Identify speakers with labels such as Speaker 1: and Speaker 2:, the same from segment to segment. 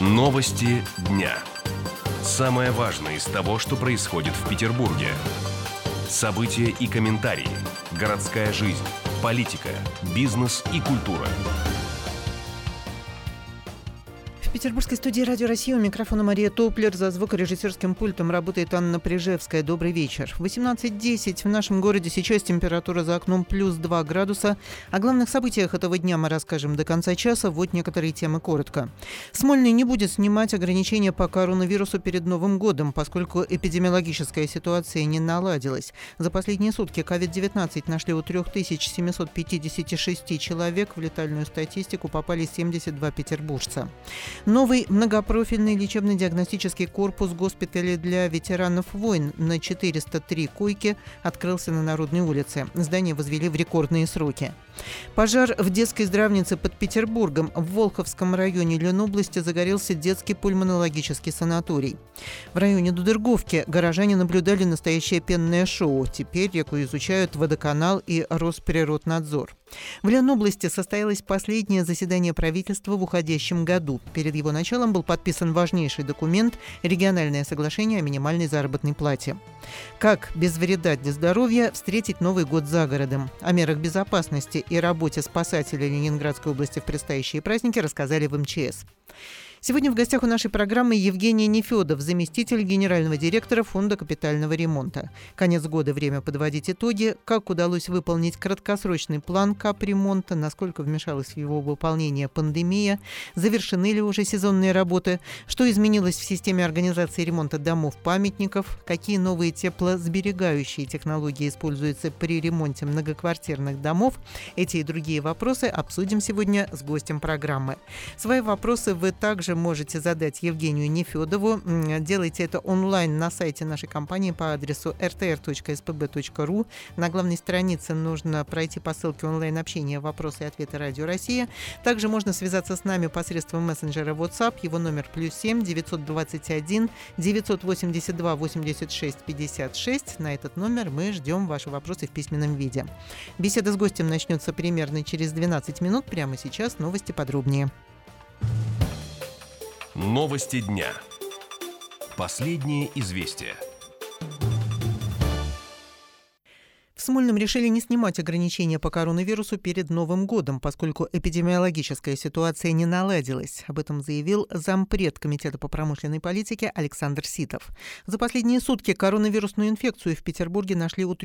Speaker 1: Новости дня. Самое важное из того, что происходит в Петербурге. События и комментарии. Городская жизнь, политика, бизнес и культура.
Speaker 2: В петербургской студии «Радио Россия» у микрофона Мария Топлер. За звукорежиссерским пультом работает Анна Прижевская. Добрый вечер. 18:10 в нашем городе. Сейчас температура за окном плюс 2 градуса. О главных событиях этого дня мы расскажем до конца часа. Вот некоторые темы коротко. Смольный не будет снимать ограничения по коронавирусу перед Новым годом, поскольку эпидемиологическая ситуация не наладилась. За последние сутки COVID-19 нашли у 3756 человек. В летальную статистику попали 72 петербуржца. Новый многопрофильный лечебно-диагностический корпус госпиталя для ветеранов войн на 403 койки открылся на Народной улице. Здание возвели в рекордные сроки. Пожар в детской здравнице под Петербургом. В Волховском районе Ленобласти загорелся детский пульмонологический санаторий. В районе Дудерговки горожане наблюдали настоящее пенное шоу. Теперь реку изучают водоканал и Росприроднадзор. В Ленобласти состоялось последнее заседание правительства в уходящем году. Перед его началом был подписан важнейший документ – региональное соглашение о минимальной заработной плате. Как без вреда для здоровья встретить Новый год за городом? О мерах безопасности и работе спасателей Ленинградской области в предстоящие праздники рассказали в МЧС. Сегодня в гостях у нашей программы Евгений Нефедов, заместитель генерального директора Фонда капитального ремонта. Конец года, время подводить итоги. Как удалось выполнить краткосрочный план капремонта, насколько вмешалась в его выполнение пандемия, завершены ли уже сезонные работы, что изменилось в системе организации ремонта домов-памятников, какие новые теплосберегающие технологии используются при ремонте многоквартирных домов. Эти и другие вопросы обсудим сегодня с гостем программы. Свои вопросы вы также можете задать Евгению Нефедову. Делайте это онлайн на сайте нашей компании по адресу rtr.spb.ru. На главной странице нужно пройти по ссылке онлайн-общения «Вопросы и ответы Радио Россия». Также можно связаться с нами посредством мессенджера WhatsApp. Его номер +7 921 982 86 56. На этот номер мы ждем ваши вопросы в письменном виде. Беседа с гостем начнется примерно через 12 минут. Прямо сейчас новости подробнее.
Speaker 1: Новости дня. Последние известия.
Speaker 2: В Смольном решили не снимать ограничения по коронавирусу перед Новым годом, поскольку эпидемиологическая ситуация не наладилась. Об этом заявил зампред Комитета по промышленной политике Александр Ситов. За последние сутки коронавирусную инфекцию в Петербурге нашли у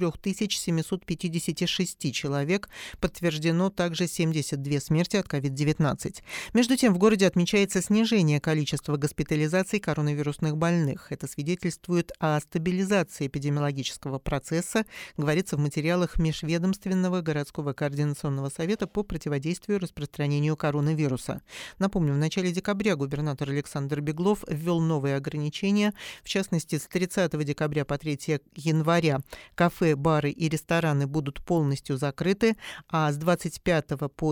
Speaker 2: 3756 человек. Подтверждено также 72 смерти от COVID-19. Между тем, в городе отмечается снижение количества госпитализаций коронавирусных больных. Это свидетельствует о стабилизации эпидемиологического процесса, говорится в материалах Межведомственного городского координационного совета по противодействию распространению коронавируса. Напомню, в начале декабря губернатор Александр Беглов ввел новые ограничения. В частности, с 30 декабря по 3 января кафе, бары и рестораны будут полностью закрыты, а с 25 по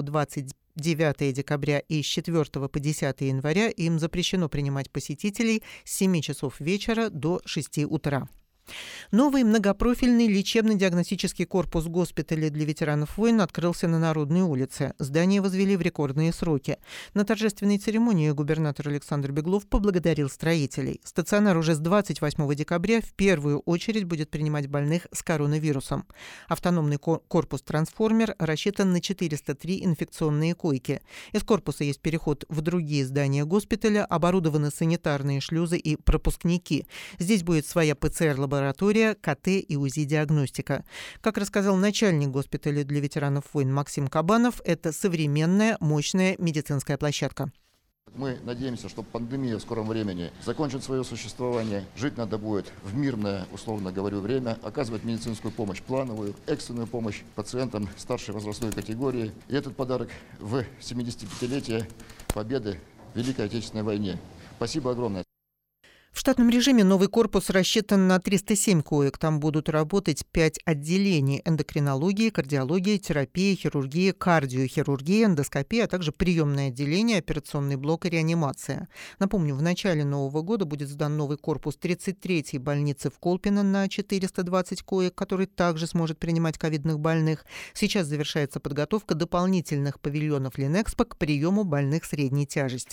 Speaker 2: 29 декабря и с 4 по 10 января им запрещено принимать посетителей с 7 часов вечера до 6 утра. Новый многопрофильный лечебно-диагностический корпус госпиталя для ветеранов войн открылся на Народной улице. Здание возвели в рекордные сроки. На торжественной церемонии губернатор Александр Беглов поблагодарил строителей. Стационар уже с 28 декабря в первую очередь будет принимать больных с коронавирусом. Автономный корпус «Трансформер» рассчитан на 403 инфекционные койки. Из корпуса есть переход в другие здания госпиталя, оборудованы санитарные шлюзы и пропускники. Здесь будет своя ПЦР-лаборатория, КТ и УЗИ-диагностика. Как рассказал начальник госпиталя для ветеранов войн Максим Кабанов, это современная, мощная медицинская площадка.
Speaker 3: Мы надеемся, что пандемия в скором времени закончит свое существование. Жить надо будет в мирное, условно говорю, время, оказывать медицинскую помощь плановую, экстренную помощь пациентам старшей возрастной категории. И этот подарок в 75-летие победы в Великой Отечественной войне. Спасибо огромное.
Speaker 2: В штатном режиме новый корпус рассчитан на 307 коек. Там будут работать 5 отделений: эндокринология, кардиология, терапия, хирургия, кардиохирургия, эндоскопия, а также приемное отделение, операционный блок и реанимация. Напомню, в начале нового года будет сдан новый корпус 33-й больницы в Колпино на 420 коек, который также сможет принимать ковидных больных. Сейчас завершается подготовка дополнительных павильонов Ленэкспо к приему больных средней тяжести.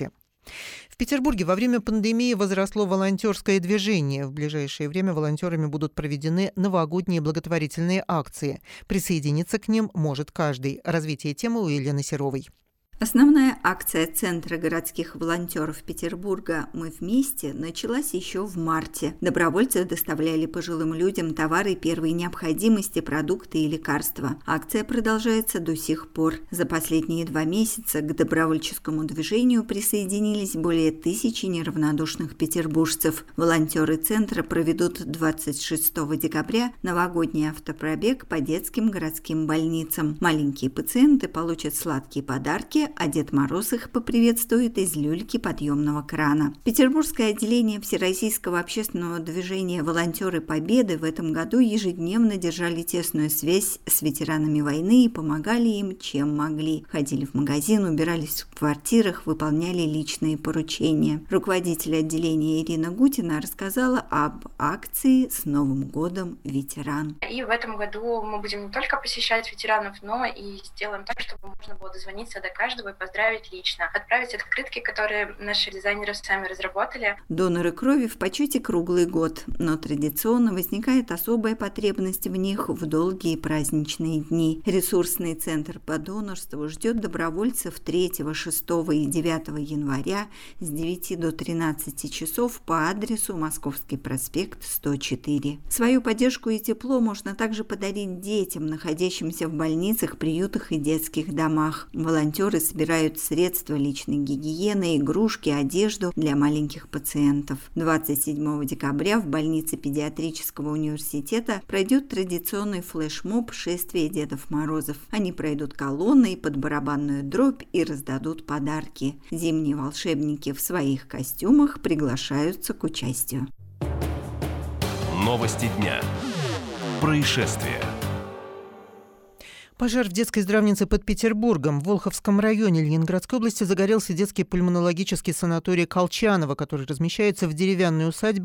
Speaker 2: В Петербурге во время пандемии возросло волонтерское движение. В ближайшее время волонтерами будут проведены новогодние благотворительные акции. Присоединиться к ним может каждый. Развитие темы у Елены Серовой.
Speaker 4: Основная акция Центра городских волонтеров Петербурга «Мы вместе» началась еще в марте. Добровольцы доставляли пожилым людям товары первой необходимости, продукты и лекарства. Акция продолжается до сих пор. За последние 2 месяца к добровольческому движению присоединились более 1000 неравнодушных петербуржцев. Волонтеры Центра проведут 26 декабря новогодний автопробег по детским городским больницам. Маленькие пациенты получат сладкие подарки, а Дед Мороз их поприветствует из люльки подъемного крана. Петербургское отделение Всероссийского общественного движения «Волонтеры Победы» в этом году ежедневно держали тесную связь с ветеранами войны и помогали им, чем могли. Ходили в магазин, убирались в квартирах, выполняли личные поручения. Руководитель отделения Ирина Гутина рассказала об акции «С Новым годом, ветеран».
Speaker 5: И в этом году мы будем не только посещать ветеранов, но и сделаем так, чтобы можно было дозвониться до каждого и поздравить лично, отправить открытки, которые наши дизайнеры сами разработали.
Speaker 4: Доноры крови в почете круглый год, но традиционно возникает особая потребность в них в долгие праздничные дни. Ресурсный центр по донорству ждет добровольцев 3, 6 и 9 января с 9 до 13 часов по адресу Московский проспект, 104. Свою поддержку и тепло можно также подарить детям, находящимся в больницах, приютах и детских домах. Волонтеры собирают средства личной гигиены, игрушки, одежду для маленьких пациентов. 27 декабря в больнице педиатрического университета пройдет традиционный флешмоб «Шествие Дедов Морозов». Они пройдут колонной под барабанную дробь и раздадут подарки. Зимние волшебники в своих костюмах приглашаются к участию.
Speaker 1: Новости дня. Происшествия.
Speaker 2: Пожар в детской здравнице под Петербургом. В Волховском районе Ленинградской области загорелся детский пульмонологический санаторий Колчанова, который размещается в деревянной усадьбе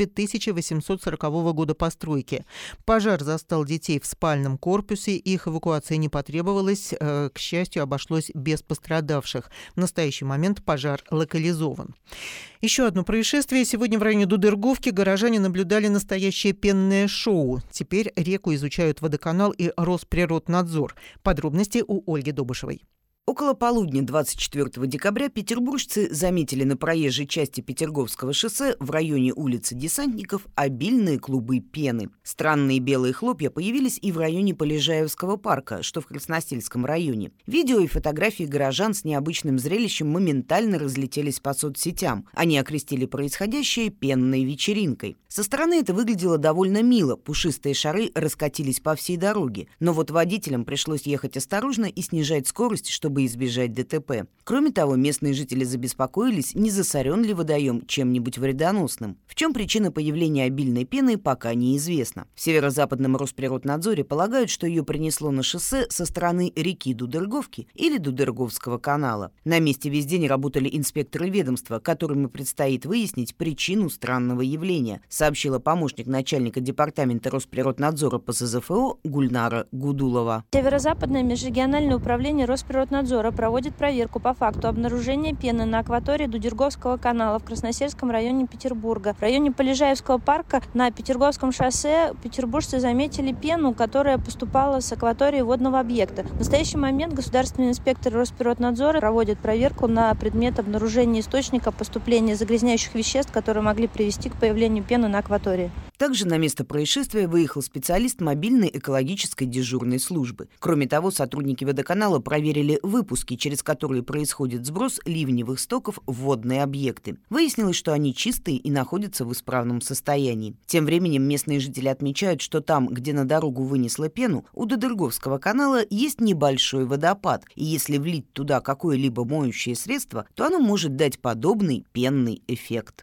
Speaker 2: 1840 года постройки. Пожар застал детей в спальном корпусе, их эвакуация не потребовалась, к счастью, обошлось без пострадавших. В настоящий момент пожар локализован. Еще одно происшествие. Сегодня в районе Дудерговки горожане наблюдали настоящее пенное шоу. Теперь реку изучают водоканал и Росприроднадзор. Подробности у Ольги Добышевой.
Speaker 6: Около полудня 24 декабря петербуржцы заметили на проезжей части Петерговского шоссе в районе улицы Десантников обильные клубы пены. Странные белые хлопья появились и в районе Полежаевского парка, что в Красностельском районе. Видео и фотографии горожан с необычным зрелищем моментально разлетелись по соцсетям. Они окрестили происходящее пенной вечеринкой. Со стороны это выглядело довольно мило, пушистые шары раскатились по всей дороге. Но вот водителям пришлось ехать осторожно и снижать скорость, чтобы избежать ДТП. Кроме того, местные жители забеспокоились, не засорен ли водоем чем-нибудь вредоносным. В чем причина появления обильной пены, пока неизвестно. В Северо-Западном Росприроднадзоре полагают, что ее принесло на шоссе со стороны реки Дудерговки или Дудерговского канала. На месте весь день работали инспекторы ведомства, которым предстоит выяснить причину странного явления, сообщила помощник начальника департамента Росприроднадзора по СЗФО Гульнара Гудулова.
Speaker 7: Северо-Западное межрегиональное управление Росприроднадзора проводит проверку по факту обнаружения пены на акватории Дудерговского канала в Красносельском районе Петербурга. В районе Полежаевского парка на Петерговском шоссе петербуржцы заметили пену, которая поступала с акватории водного объекта. В настоящий момент государственный инспектор Росприроднадзора проводит проверку на предмет обнаружения источника поступления загрязняющих веществ, которые могли привести к появлению пены на акватории.
Speaker 6: Также на место происшествия выехал специалист мобильной экологической дежурной службы. Кроме того, сотрудники водоканала проверили выпуски, через которые происходит сброс ливневых стоков в водные объекты. Выяснилось, что они чистые и находятся в исправном состоянии. Тем временем местные жители отмечают, что там, где на дорогу вынесло пену, у Дудерговского канала есть небольшой водопад, и если влить туда какое-либо моющее средство, то оно может дать подобный пенный эффект.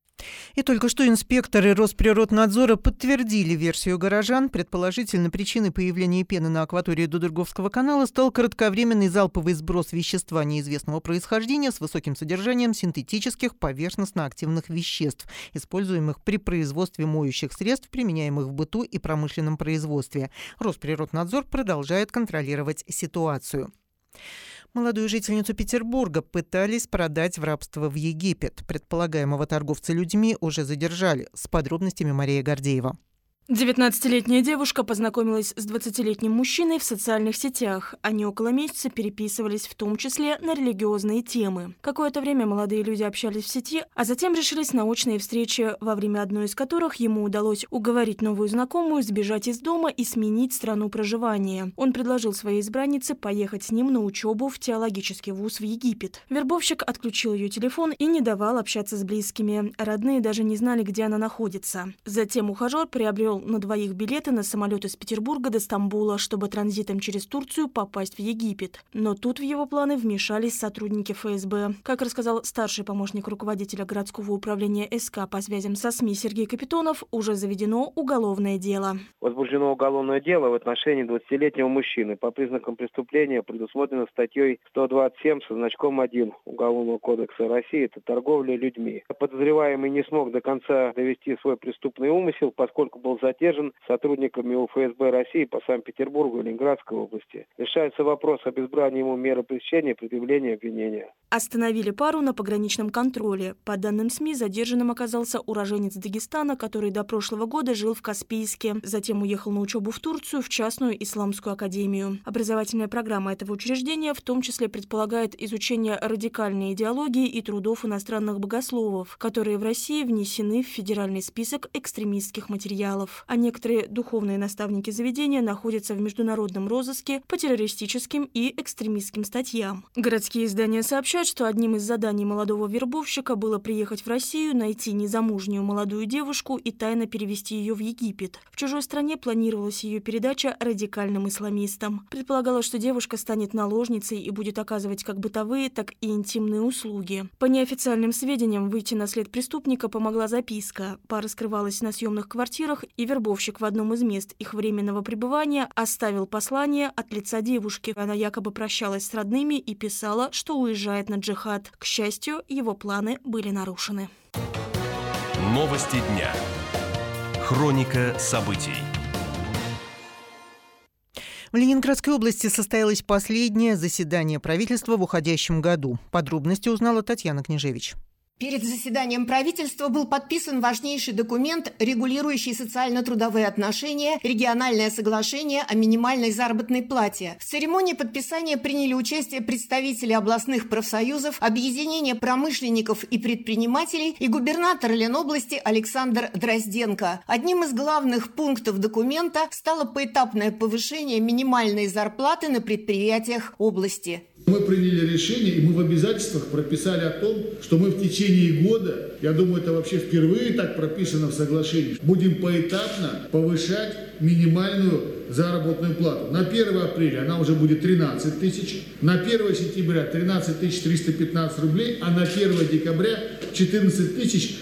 Speaker 2: И только что инспекторы Росприроднадзора подтвердили версию горожан. Предположительно, причиной появления пены на акватории Дудерговского канала стал кратковременный залповый сброс вещества неизвестного происхождения с высоким содержанием синтетических поверхностно-активных веществ, используемых при производстве моющих средств, применяемых в быту и промышленном производстве. Росприроднадзор продолжает контролировать ситуацию. Молодую жительницу Петербурга пытались продать в рабство в Египет. Предполагаемого торговца людьми уже задержали. С подробностями Мария Гордеева.
Speaker 8: 19-летняя девушка познакомилась с 20-летним мужчиной в социальных сетях. Они около месяца переписывались, в том числе на религиозные темы. Какое-то время молодые люди общались в сети, а затем решились на очные встречи, во время одной из которых ему удалось уговорить новую знакомую сбежать из дома и сменить страну проживания. Он предложил своей избраннице поехать с ним на учебу в теологический вуз в Египет. Вербовщик отключил ее телефон и не давал общаться с близкими. Родные даже не знали, где она находится. Затем ухажер приобрел на двоих билеты на самолет из Петербурга до Стамбула, чтобы транзитом через Турцию попасть в Египет. Но тут в его планы вмешались сотрудники ФСБ. Как рассказал старший помощник руководителя городского управления СК по связям со СМИ Сергей Капитонов, уже заведено уголовное дело.
Speaker 9: Возбуждено уголовное дело в отношении 20-летнего мужчины. По признакам преступления предусмотрено статьей 127 со значком 1 Уголовного кодекса России. Это торговля людьми. Подозреваемый не смог до конца довести свой преступный умысел, поскольку был задержан сотрудниками УФСБ России по Санкт-Петербургу и Ленинградской области. Решается вопрос об избрании ему меры пресечения и предъявления обвинения.
Speaker 8: Остановили пару на пограничном контроле. По данным СМИ, задержанным оказался уроженец Дагестана, который до прошлого года жил в Каспийске. Затем уехал на учебу в Турцию в частную исламскую академию. Образовательная программа этого учреждения в том числе предполагает изучение радикальной идеологии и трудов иностранных богословов, которые в России внесены в федеральный список экстремистских материалов. А некоторые духовные наставники заведения находятся в международном розыске по террористическим и экстремистским статьям. Городские издания сообщают, что одним из заданий молодого вербовщика было приехать в Россию, найти незамужнюю молодую девушку и тайно перевести ее в Египет. В чужой стране планировалась ее передача радикальным исламистам. Предполагалось, что девушка станет наложницей и будет оказывать как бытовые, так и интимные услуги. По неофициальным сведениям, выйти на след преступника помогла записка. Пара скрывалась на съемных квартирах, и вербовщик в одном из мест их временного пребывания оставил послание от лица девушки. Она якобы прощалась с родными и писала, что уезжает на джихад. К счастью, его планы были нарушены.
Speaker 1: Новости дня. Хроника событий.
Speaker 2: В Ленинградской области состоялось последнее заседание правительства в уходящем году. Подробности узнала Татьяна Княжевич.
Speaker 10: Перед заседанием правительства был подписан важнейший документ, регулирующий социально-трудовые отношения, региональное соглашение о минимальной заработной плате. В церемонии подписания приняли участие представители областных профсоюзов, объединения промышленников и предпринимателей и губернатор Ленобласти Александр Дрозденко. Одним из главных пунктов документа стало поэтапное повышение минимальной зарплаты на предприятиях области.
Speaker 11: Мы приняли решение, и мы в обязательствах прописали о том, что мы в течение года, я думаю, это вообще впервые так прописано в соглашении, будем поэтапно повышать минимальную заработную плату. На 1 апреля она уже будет 13 тысяч, на 1 сентября 13 315 рублей, а на 1 декабря 14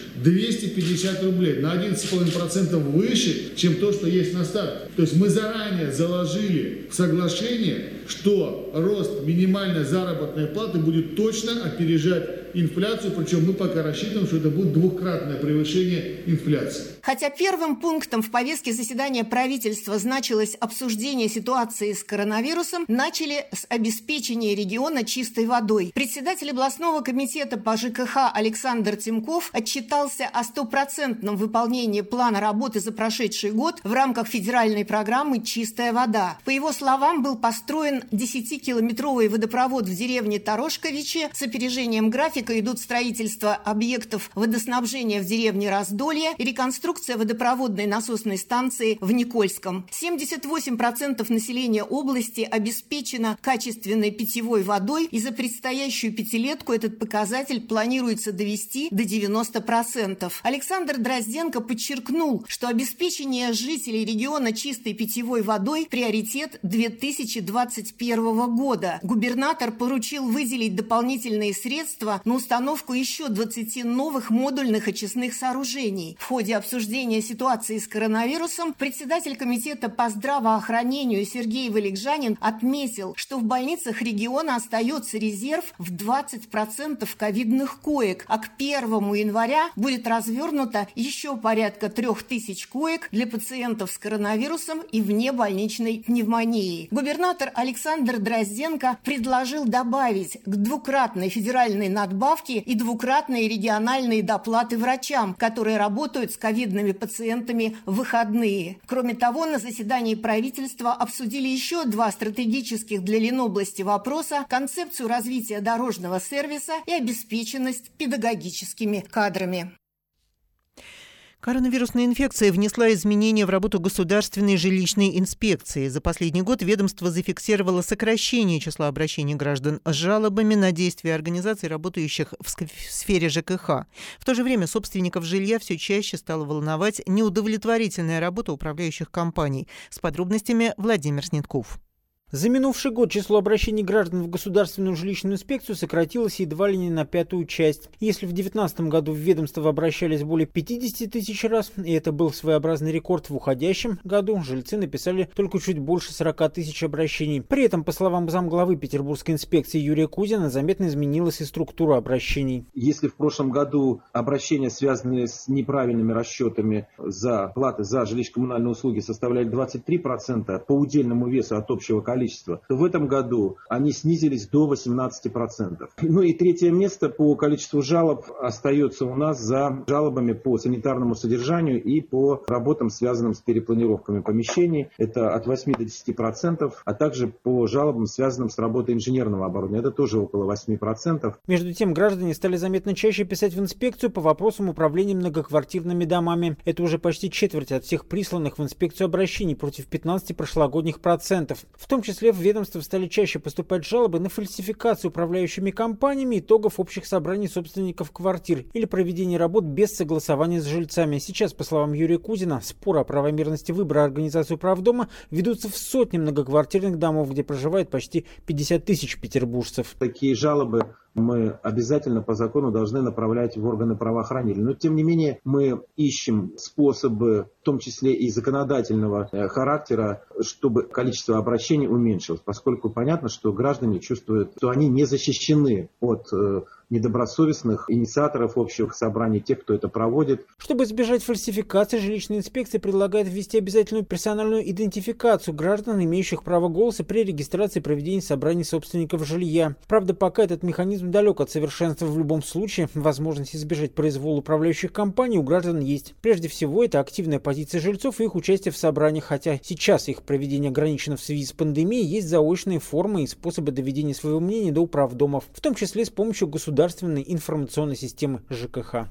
Speaker 11: 250 рублей, на 11,5% выше, чем то, что есть на старте. То есть мы заранее заложили в соглашение, что рост минимальной заработной платы будет точно опережать инфляцию, причем мы пока рассчитываем, что это будет двукратное превышение инфляции.
Speaker 10: Хотя первым пунктом в повестке заседания правительства значилось обсуждение ситуации с коронавирусом, начали с обеспечения региона чистой водой. Председатель областного комитета по ЖКХ Александр Тимков отчитался о 100% выполнении плана работы за прошедший год в рамках федеральной программы «Чистая вода». По его словам, был построен 10-километровый водопровод в деревне Торошковичи. С опережением графика идут строительство объектов водоснабжения в деревне Раздолье и реконструкция водопроводной насосной станции в Никольском. 78% населения области обеспечено качественной питьевой водой, и за предстоящую пятилетку этот показатель планируется довести до 90%. Александр Дрозденко подчеркнул, что обеспечение жителей региона чистой питьевой водой – приоритет 2021 года. Губернатор поручил выделить дополнительные средства на установку еще 20 новых модульных очистных сооружений. В ходе обсуждения ситуации с коронавирусом председатель комитета по здравоохранению Сергей Валикжанин отметил, что в больницах региона остается резерв в 20% ковидных коек, а к 1 января будет развернуто еще порядка 3000 коек для пациентов с коронавирусом и внебольничной пневмонией. Губернатор Александр Дрозденко предложил добавить к двукратной федеральной надбавке и двукратные региональные доплаты врачам, которые работают с ковидными пациентами в выходные. Кроме того, на заседании правительства обсудили еще 2 стратегических для Ленобласти вопроса: концепцию развития дорожного сервиса и обеспеченность педагогическими кадрами.
Speaker 2: Коронавирусная инфекция внесла изменения в работу Государственной жилищной инспекции. За последний год ведомство зафиксировало сокращение числа обращений граждан с жалобами на действия организаций, работающих в сфере ЖКХ. В то же время собственников жилья все чаще стала волновать неудовлетворительная работа управляющих компаний. С подробностями Владимир Снетков.
Speaker 12: За минувший год число обращений граждан в Государственную жилищную инспекцию сократилось едва ли не на 1/5 часть. Если в 2019 году в ведомство обращались более 50 тысяч раз, и это был своеобразный рекорд, в уходящем году жильцы написали только чуть больше 40 тысяч обращений. При этом, по словам замглавы Петербургской инспекции Юрия Кузина, заметно изменилась и структура обращений.
Speaker 13: Если в прошлом году обращения, связанные с неправильными расчетами за платы за жилищно-коммунальные услуги, составляли 23% по удельному весу от общего количества, то в этом году они снизились до 18%. Ну и третье место по количеству жалоб остается у нас за жалобами по санитарному содержанию и по работам, связанным с перепланировками помещений. Это от 8 до 10%, а также по жалобам, связанным с работой инженерного оборудования. Это тоже около 8%.
Speaker 12: Между тем, граждане стали заметно чаще писать в инспекцию по вопросам управления многоквартирными домами. Это уже почти четверть от всех присланных в инспекцию обращений против 15 прошлогодних процентов. В том числе в ведомство стали чаще поступать жалобы на фальсификацию управляющими компаниями итогов общих собраний собственников квартир или проведение работ без согласования с жильцами. Сейчас, по словам Юрия Кузина, споры о правомерности выбора организации управдома ведутся в сотни многоквартирных домов, где проживает почти 50 тысяч петербуржцев.
Speaker 13: Такие жалобы мы обязательно по закону должны направлять в органы правоохранения. Но, тем не менее, мы ищем способы, в том числе и законодательного характера, чтобы количество обращений уменьшилось, поскольку понятно, что граждане чувствуют, что они не защищены от недобросовестных инициаторов общих собраний, тех, кто это проводит.
Speaker 12: Чтобы избежать фальсификации, жилищная инспекция предлагает ввести обязательную персональную идентификацию граждан, имеющих право голоса при регистрации и проведении собраний собственников жилья. Правда, пока этот механизм далек от совершенства. В любом случае, возможность избежать произвола управляющих компаний у граждан есть. Прежде всего, это активная позиция жильцов и их участие в собраниях, хотя сейчас их проведение ограничено в связи с пандемией, есть заочные формы и способы доведения своего мнения до управдомов, в том числе с помощью государственной информационной системы ЖКХ.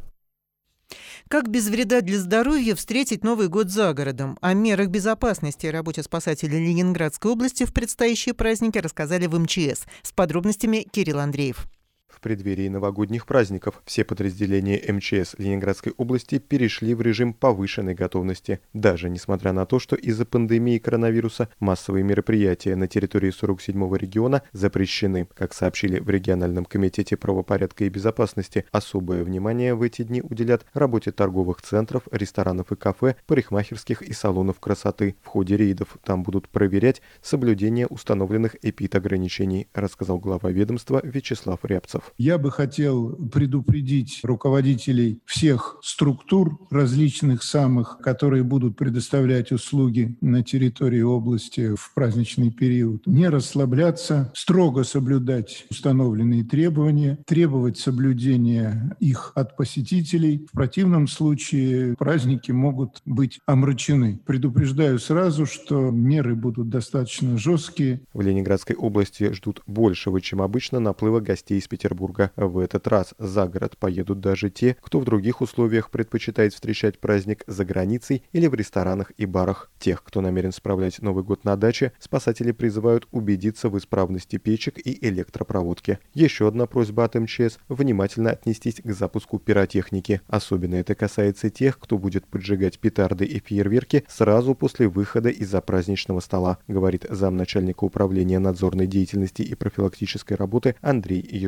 Speaker 2: Как без вреда для здоровья встретить Новый год за городом? О мерах безопасности и работе спасателей Ленинградской области в предстоящие праздники рассказали в МЧС. С подробностями Кирилл Андреев.
Speaker 14: В преддверии новогодних праздников все подразделения МЧС Ленинградской области перешли в режим повышенной готовности, даже несмотря на то, что из-за пандемии коронавируса массовые мероприятия на территории 47-го региона запрещены. Как сообщили в региональном комитете правопорядка и безопасности, особое внимание в эти дни уделят работе торговых центров, ресторанов и кафе, парикмахерских и салонов красоты. В ходе рейдов там будут проверять соблюдение установленных эпидограничений, рассказал глава ведомства Вячеслав Рябцев.
Speaker 15: Я бы хотел предупредить руководителей всех структур различных самых, которые будут предоставлять услуги на территории области в праздничный период, не расслабляться, строго соблюдать установленные требования, требовать соблюдения их от посетителей. В противном случае праздники могут быть омрачены. Предупреждаю сразу, что меры будут достаточно жесткие.
Speaker 14: В Ленинградской области ждут большего, чем обычно, наплыва гостей из Петербурга. В этот раз за город поедут даже те, кто в других условиях предпочитает встречать праздник за границей или в ресторанах и барах. Тех, кто намерен справлять Новый год на даче, спасатели призывают убедиться в исправности печек и электропроводки. Еще одна просьба от МЧС – внимательно отнестись к запуску пиротехники. Особенно это касается тех, кто будет поджигать петарды и фейерверки сразу после выхода из-за праздничного стола, говорит замначальника управления надзорной деятельности и профилактической работы Андрей Яшуков.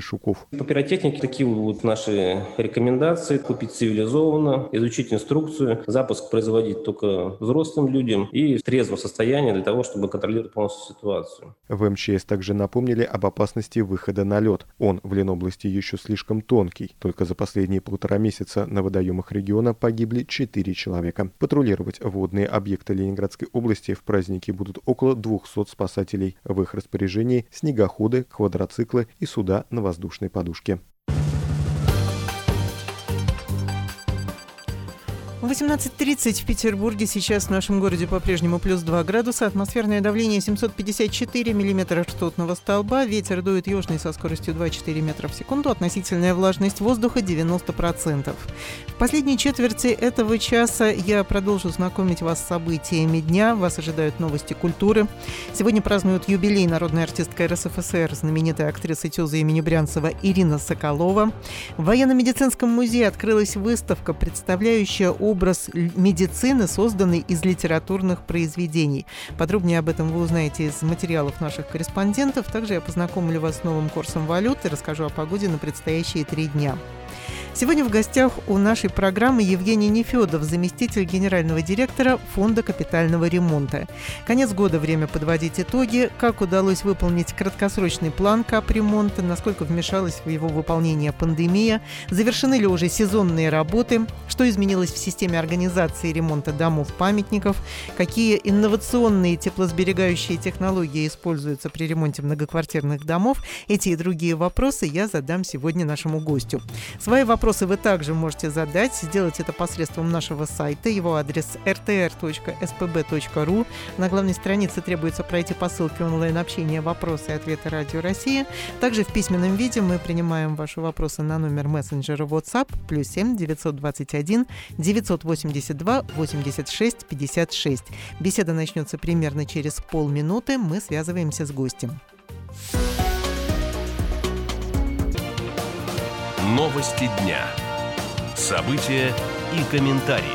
Speaker 14: Кузнецов.
Speaker 16: По пиротехнике такие вот наши рекомендации: купить цивилизованно, изучить инструкцию, запуск производить только взрослым людям и в трезвом состоянии для того, чтобы контролировать полностью ситуацию.
Speaker 14: В МЧС также напомнили об опасности выхода на лед. Он в Ленобласти еще слишком тонкий. Только за последние 1,5 месяца на водоемах региона погибли 4 человека. Патрулировать водные объекты Ленинградской области в праздники будут около 200 спасателей. В их распоряжении снегоходы, квадроциклы и суда на воздушной подушке.
Speaker 2: 18:30 в Петербурге. Сейчас в нашем городе по-прежнему плюс 2 градуса. Атмосферное давление 754 миллиметра ртутного столба. Ветер дует южный со скоростью 2,4 метра в секунду. Относительная влажность воздуха 90%. В последней четверти этого часа я продолжу знакомить вас с событиями дня. Вас ожидают новости культуры. Сегодня празднуют юбилей народная артистка РСФСР, знаменитая актриса ТЮЗа имени Брянцева Ирина Соколова. В военно-медицинском музее открылась выставка, представляющая образ медицины, созданный из литературных произведений. Подробнее об этом вы узнаете из материалов наших корреспондентов. Также я познакомлю вас с новым курсом валют и расскажу о погоде на предстоящие 3 дня. Сегодня в гостях у нашей программы Евгений Нефедов, заместитель генерального директора Фонда капитального ремонта. Конец года, время подводить итоги. Как удалось выполнить краткосрочный план капремонта, насколько вмешалась в его выполнение пандемия, завершены ли уже сезонные работы, что изменилось в системе организации ремонта домов-памятников, какие инновационные теплосберегающие технологии используются при ремонте многоквартирных домов. Эти и другие вопросы я задам сегодня нашему гостю. Свои вопросы вы также можете задать, сделать это посредством нашего сайта. Его адрес rtr.spb.ru. На главной странице требуется пройти по ссылке онлайн-общения «Вопросы и ответы Радио России». Также в письменном виде мы принимаем ваши вопросы на номер мессенджера WhatsApp +7 921 982 86 56. Беседа начнется примерно через полминуты. Мы связываемся с гостем.
Speaker 1: Новости дня. События и комментарии.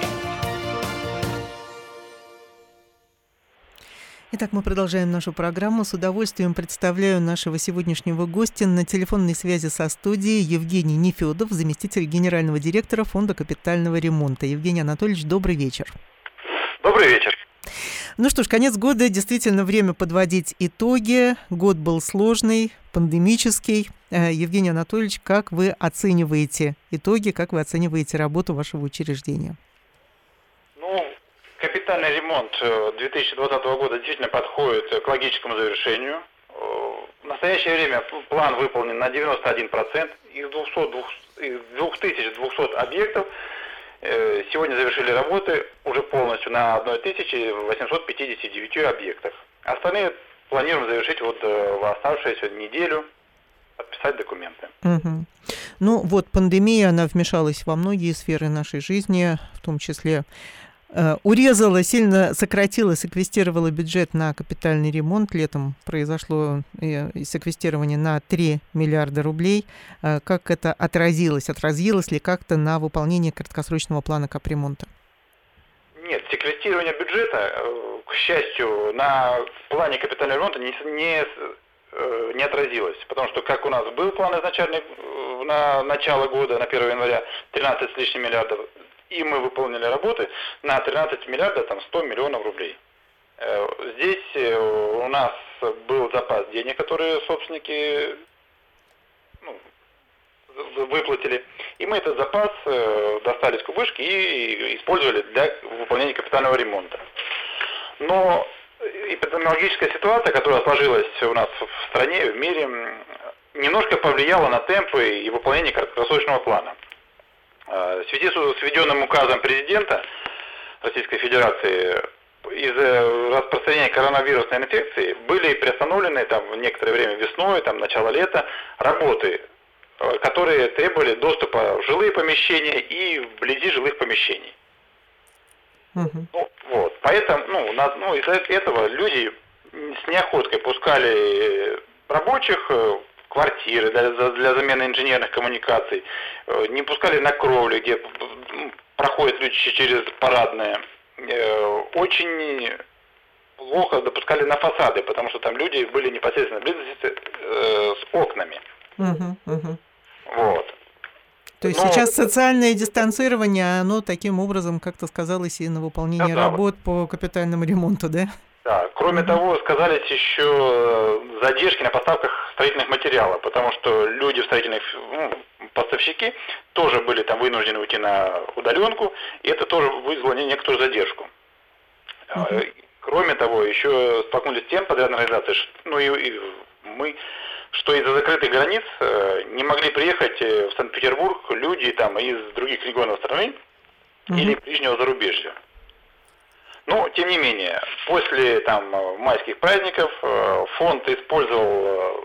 Speaker 2: Итак, мы продолжаем нашу программу. С удовольствием представляю нашего сегодняшнего гостя. На телефонной связи со студией Евгений Нефедов, заместитель генерального директора Фонда капитального ремонта. Евгений Анатольевич, добрый вечер.
Speaker 17: Добрый вечер.
Speaker 2: Ну что ж, конец года, действительно время подводить итоги. Год был сложный, пандемический. Евгений Анатольевич, как вы оцениваете итоги, как вы оцениваете работу вашего учреждения?
Speaker 17: Капитальный ремонт 2020 года действительно подходит к логическому завершению. В настоящее время план выполнен на 91%. Из 2200 объектов сегодня завершили работы уже полностью на 1859 объектах. Остальные планируем завершить в оставшуюся неделю, подписать документы.
Speaker 2: Угу. Ну вот пандемия, она вмешалась во многие сферы нашей жизни, в том числе урезала, сильно сократила, секвестировала бюджет на капитальный ремонт. Летом произошло секвестирование на 3 миллиарда рублей. Как это отразилось? Отразилось ли как-то на выполнении краткосрочного плана капремонта?
Speaker 17: Нет, секвестирование бюджета, к счастью, на плане капитального ремонта не отразилось. Потому что как у нас был план изначальный на начало года, на 1 января, 13 с лишним миллиардов, и мы выполнили работы на 13 миллиардов 100 миллионов рублей. Здесь у нас был запас денег, которые собственники выплатили. И мы этот запас достали из кубышки и использовали для выполнения капитального ремонта. Но эпидемиологическая ситуация, которая сложилась у нас в стране, в мире, немножко повлияла на темпы и выполнение краткосрочного плана. В связи с введенным указом президента Российской Федерации из-за распространения коронавирусной инфекции были приостановлены в некоторое время весной, начало лета работы, которые требовали доступа в жилые помещения и вблизи жилых помещений. Поэтому из-за этого люди с неохоткой пускали рабочих квартиры для замены инженерных коммуникаций, не пускали на кровлю, где проходят люди через парадные. Очень плохо допускали на фасады, потому что там люди были непосредственно в близости с окнами. Вот.
Speaker 2: То есть сейчас социальное дистанцирование, оно таким образом как-то сказалось и на выполнении работ по капитальному ремонту, да?
Speaker 17: Да, кроме того, сказались еще задержки на поставках строительных материалов, потому что люди, строительные поставщики, тоже были там вынуждены уйти на удаленку, и это тоже вызвало некоторую задержку. Кроме того, еще столкнулись с тем подрядной организацией, и мы, что из-за закрытых границ не могли приехать в Санкт-Петербург люди там из других регионов страны или ближнего зарубежья. Но, тем не менее, после там майских праздников фонд использовал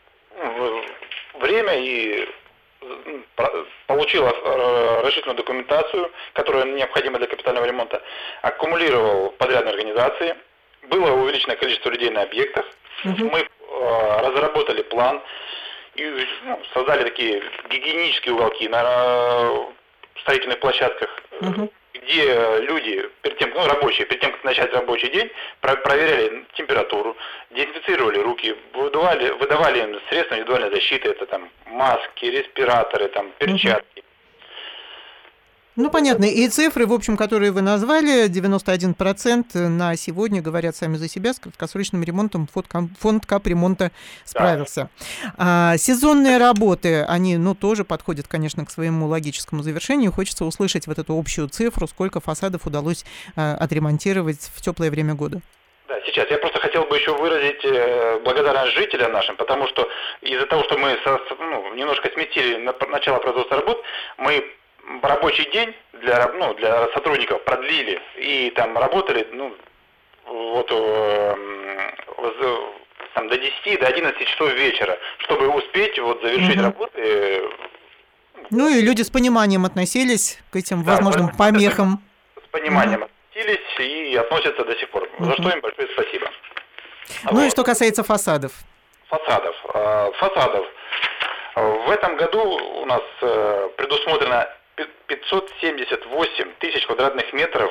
Speaker 17: время и получил разрешительную документацию, которая необходима для капитального ремонта, аккумулировал подрядные организации, было увеличено количество людей на объектах, мы разработали план и создали такие гигиенические уголки на строительных площадках, где люди, перед тем как начать рабочий день, проверяли температуру, дезинфицировали руки, выдавали им средства индивидуальной защиты, это там маски, респираторы, там перчатки.
Speaker 2: Ну, понятно. И цифры, в общем, которые вы назвали, 91% на сегодня говорят сами за себя. С краткосрочным ремонтом фонд капремонта справился. Да. Сезонные работы, они, тоже подходят, конечно, к своему логическому завершению. Хочется услышать вот эту общую цифру, сколько фасадов удалось отремонтировать в теплое время года.
Speaker 17: Да, сейчас я просто хотел бы еще выразить благодарность жителям нашим, потому что из-за того, что мы немножко сместили начало производства работ, мы рабочий день для сотрудников продлили и там работали до 10, до 11 часов вечера, чтобы успеть завершить работы.
Speaker 2: Ну и люди с пониманием относились к этим возможным помехам.
Speaker 17: С пониманием относились и относятся до сих пор. За что им большое спасибо.
Speaker 2: И что касается фасадов.
Speaker 17: Фасадов. В этом году у нас предусмотрено 578 тысяч квадратных метров,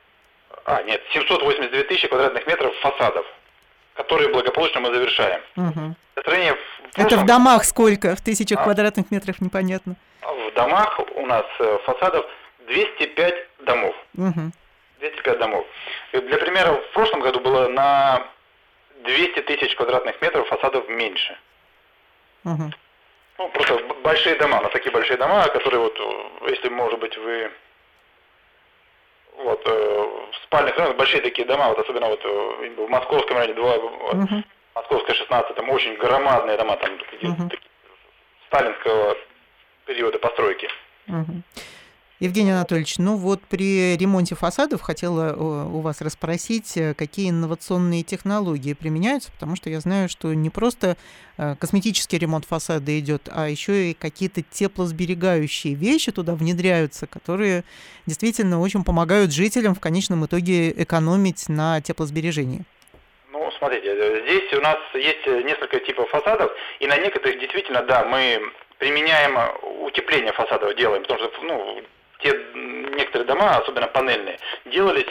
Speaker 17: 782 тысячи квадратных метров фасадов, которые благополучно мы завершаем.
Speaker 2: Это в домах сколько? В тысячах квадратных метров непонятно.
Speaker 17: В домах у нас фасадов 205 домов. 205 домов. И для примера, в прошлом году было на 200 тысяч квадратных метров фасадов меньше. Просто большие дома, на такие большие дома, которые если, может быть, вы в спальных районах, большие такие дома, особенно в Московском районе, Московская 16, там очень громадные дома, там сталинского периода постройки.
Speaker 2: Евгений Анатольевич, при ремонте фасадов хотела у вас расспросить, какие инновационные технологии применяются, потому что я знаю, что не просто косметический ремонт фасада идет, а еще и какие-то теплосберегающие вещи туда внедряются, которые действительно очень помогают жителям в конечном итоге экономить на теплосбережении.
Speaker 17: Смотрите, здесь у нас есть несколько типов фасадов, и на некоторых действительно, мы применяем утепление фасадов, делаем, потому что, некоторые дома, особенно панельные, делались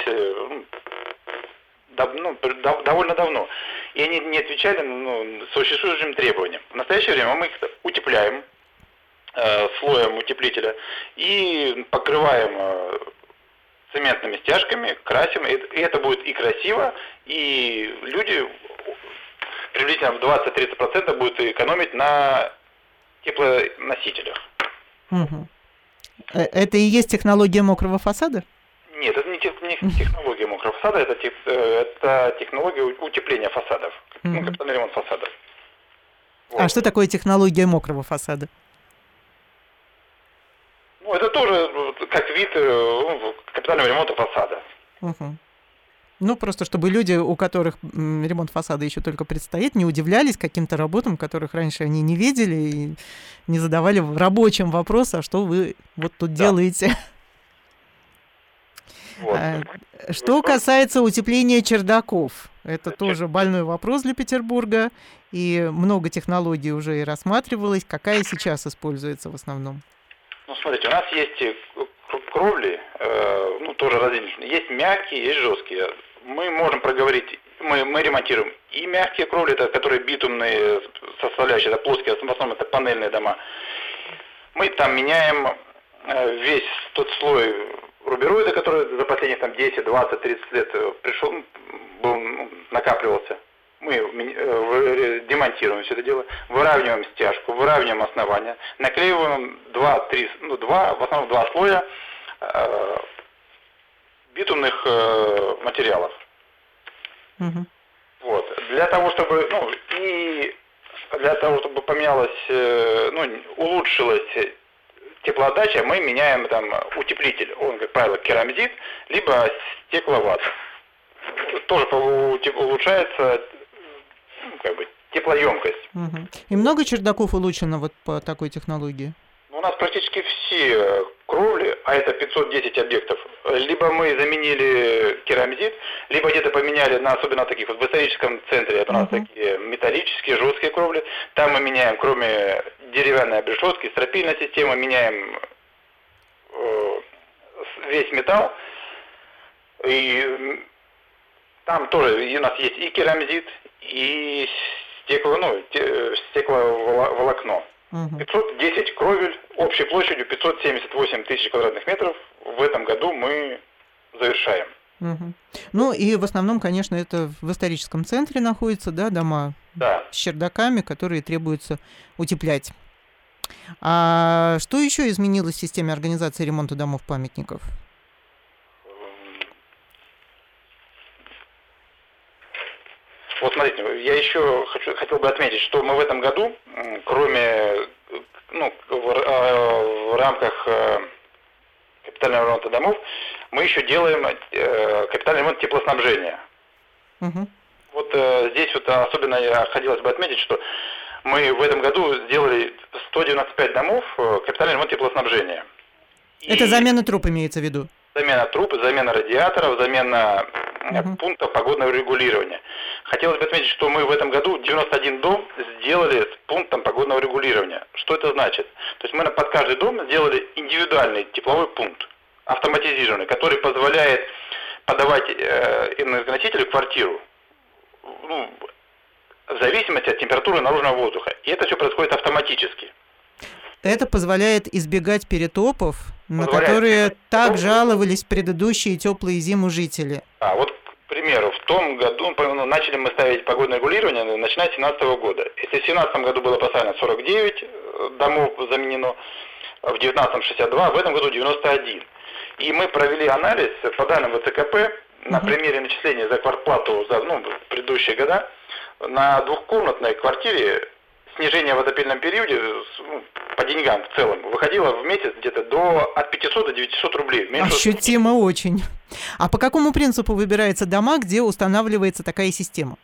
Speaker 17: довольно давно, и они не отвечали существующим требованиям. В настоящее время мы их утепляем слоем утеплителя и покрываем цементными стяжками, красим, и это будет и красиво, и люди приблизительно в 20-30% будут экономить на теплоносителях.
Speaker 2: Это и есть технология мокрого фасада?
Speaker 17: Нет, это не технология мокрого фасада, это технология утепления фасадов, капитальный ремонт фасадов.
Speaker 2: А что такое технология мокрого фасада?
Speaker 17: Это тоже как вид капитального ремонта фасада.
Speaker 2: Просто чтобы люди, у которых ремонт фасада еще только предстоит, не удивлялись каким-то работам, которых раньше они не видели, и не задавали рабочим вопрос, а что вы тут делаете. Что касается утепления чердаков, это тоже больной вопрос для Петербурга, и много технологий уже и рассматривалось. Какая сейчас используется в основном?
Speaker 17: Смотрите, у нас есть кровли, тоже различные. Есть мягкие, есть жесткие. Мы можем проговорить, мы ремонтируем и мягкие кровли, это которые битумные составляющие, это плоские, в основном это панельные дома. Мы там меняем весь тот слой рубероида, который за последние 10, 20, 30 лет накапливался. Мы демонтируем все это дело, выравниваем стяжку, выравниваем основание, наклеиваем в основном два слоя битумных материалов.
Speaker 2: Угу.
Speaker 17: Вот. Для того, чтобы поменялась, улучшилась теплоотдача, мы меняем утеплитель. Он, как правило, керамзит, либо стекловат. Тоже улучшается теплоемкость.
Speaker 2: Угу. И много чердаков улучшено вот по такой технологии?
Speaker 17: У нас практически все кровли, а это 510 объектов, либо мы заменили керамзит, либо где-то поменяли, особенно таких в историческом центре, это у нас такие металлические, жесткие кровли. Там мы меняем, кроме деревянной обрешетки, стропильной системы, меняем весь металл. И там тоже у нас есть и керамзит, и стекловолокно. 510 кровель, общей площадью 578 тысяч квадратных метров в этом году мы завершаем.
Speaker 2: Угу. Ну и в основном, конечно, это в историческом центре находятся, да, дома с чердаками, которые требуется утеплять. А что еще изменилось в системе организации ремонта домов-памятников?
Speaker 17: Вот смотрите, я еще хотел бы отметить, что мы в этом году, кроме, в рамках капитального ремонта домов, мы еще делаем капитальный ремонт теплоснабжения.
Speaker 2: Угу.
Speaker 17: Вот здесь особенно хотелось бы отметить, что мы в этом году сделали 195 домов капитальный ремонт теплоснабжения.
Speaker 2: Это замена труб имеется в виду?
Speaker 17: Замена труб, замена радиаторов, замена пунктов погодного регулирования. Хотелось бы отметить, что мы в этом году 91 дом сделали с пунктом погодного регулирования. Что это значит? То есть мы под каждый дом сделали индивидуальный тепловой пункт, автоматизированный, который позволяет подавать энергоносителю в квартиру в зависимости от температуры наружного воздуха. И это все происходит автоматически.
Speaker 2: Это позволяет избегать перетопов, на которые так жаловались предыдущие теплые зимы жители.
Speaker 17: Вот, к примеру, в том году начали мы ставить погодное регулирование, начиная с 2017 года. Если в 2017 году было поставлено 49 домов заменено, в 2019 62, в этом году 91. И мы провели анализ по данным ВЦКП на примере начисления за квартплату за предыдущие года. На двухкомнатной квартире снижение в отопительном периоде по деньгам в целом выходило в месяц где-то от 500 до 900 рублей.
Speaker 2: Ощутимо очень. А по какому принципу выбираются дома, где устанавливается такая система?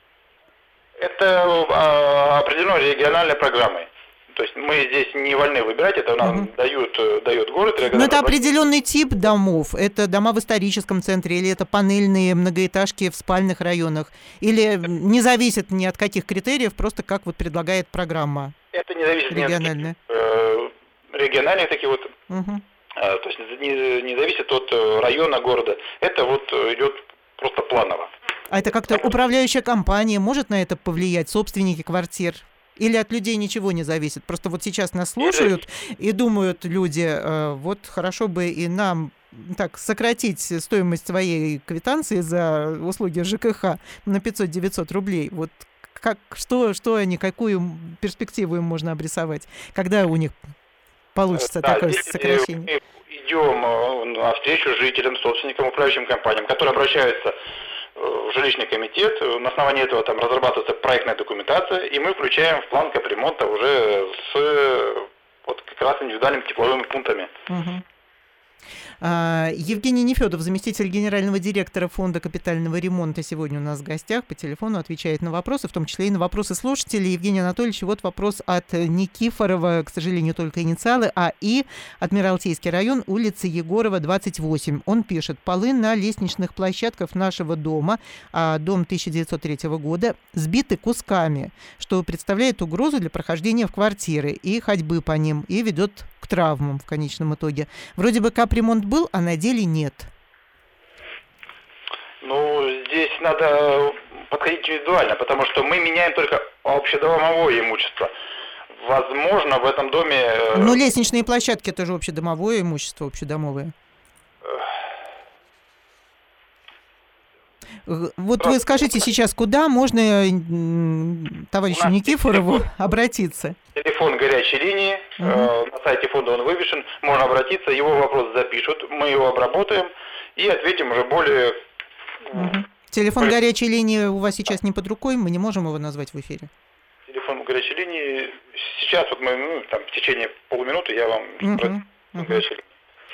Speaker 17: Это определено региональной программой. То есть мы здесь не вольны выбирать, это нам дает город.
Speaker 2: Но это определенный тип домов. Это дома в историческом центре, или это панельные многоэтажки в спальных районах, или не зависит ни от каких критериев, просто как предлагает программа.
Speaker 17: Это не зависит
Speaker 2: региональная.
Speaker 17: Региональные такие вот. То есть не зависит от района города. Это идет просто планово.
Speaker 2: А это как-то управляющая компания может на это повлиять, собственники квартир? Или от людей ничего не зависит? Просто сейчас нас слушают и думают люди, хорошо бы и нам сократить стоимость своей квитанции за услуги ЖКХ на 500-900 рублей. Что они, какую перспективу им можно обрисовать? Когда у них получится такое сокращение?
Speaker 17: Мы идем навстречу жителям, собственникам, управляющим компаниям, которые обращаются в жилищный комитет, на основании этого разрабатывается проектная документация, и мы включаем в план капремонта уже с как раз индивидуальными тепловыми пунктами.
Speaker 2: Евгений Нефедов, заместитель генерального директора Фонда капитального ремонта, сегодня у нас в гостях, по телефону отвечает на вопросы, в том числе и на вопросы слушателей. Евгений Анатольевич, вопрос от Никифорова, к сожалению, только инициалы, АИ, Адмиралтейский район, улица Егорова, 28. Он пишет: полы на лестничных площадках нашего дома, дом 1903 года, сбиты кусками, что представляет угрозу для прохождения в квартиры и ходьбы по ним, и ведет к травмам в конечном итоге. Вроде бы капремонт был, а на деле нет.
Speaker 17: Здесь надо подходить индивидуально, потому что мы меняем только общедомовое имущество. возможно, в этом доме...
Speaker 2: Ну, лестничные площадки, это же общедомовое имущество, общедомовое. Вот вы скажите сейчас, куда можно товарищу Никифорову обратиться?
Speaker 17: Телефон горячей линии, на сайте фонда он вывешен, можно обратиться, его вопрос запишут, мы его обработаем и ответим уже более...
Speaker 2: Телефон горячей линии у вас сейчас не под рукой, мы не можем его назвать в эфире.
Speaker 17: Телефон горячей линии, сейчас вот мы, там, в течение полминуты я вам... горячей линии.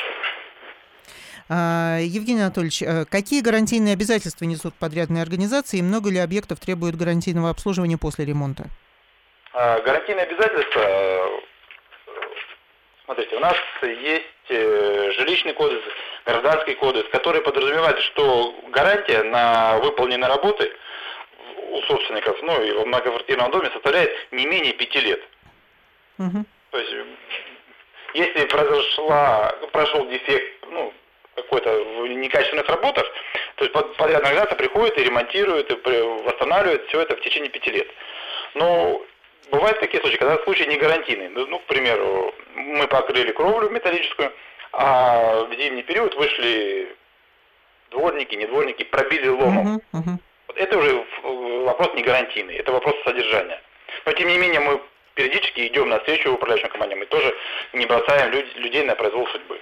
Speaker 2: Евгений Анатольевич, какие гарантийные обязательства несут подрядные организации и много ли объектов требуют гарантийного обслуживания после ремонта?
Speaker 17: Гарантийные обязательства, смотрите, у нас есть жилищный кодекс, гражданский кодекс, который подразумевает, что гарантия на выполненные работы у собственников, ну и в многоквартирном доме составляет не менее 5 лет. То есть, если прошел дефект, ну, какой-то в некачественных работах, то есть подрядная организация приходит и ремонтирует, и восстанавливает все это в течение 5 лет. Но бывают такие случаи, когда случай не гарантийный. Ну, к примеру, мы покрыли кровлю металлическую, а в зимний период вышли дворники, не дворники, пробили ломом. Вот это уже вопрос не гарантийный, это вопрос содержания. Но тем не менее мы периодически идем навстречу управляющим компаниям, мы тоже не бросаем людей на произвол судьбы.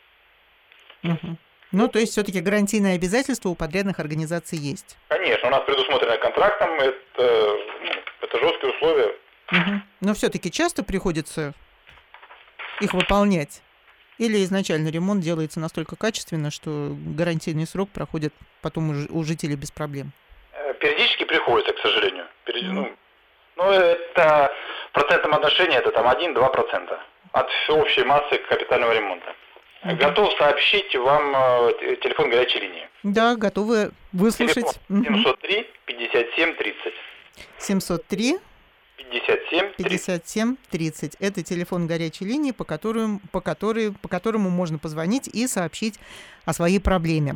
Speaker 2: Ну, то есть все-таки гарантийные обязательства у подрядных организаций есть?
Speaker 17: Конечно, у нас предусмотрено контрактом, это жесткие условия.
Speaker 2: Но все-таки часто приходится их выполнять? Или изначально ремонт делается настолько качественно, что гарантийный срок проходит потом у жителей без проблем?
Speaker 17: Периодически приходится, к сожалению. Но это в процентном отношении это там 1-2% от общей массы капитального ремонта. Готов сообщить вам телефон горячей линии.
Speaker 2: Да, готовы выслушать.
Speaker 17: Телефон 703 57 30.
Speaker 2: 703
Speaker 17: 57 30.
Speaker 2: 57 30. Это телефон горячей линии, по которому можно позвонить и сообщить о своей проблеме.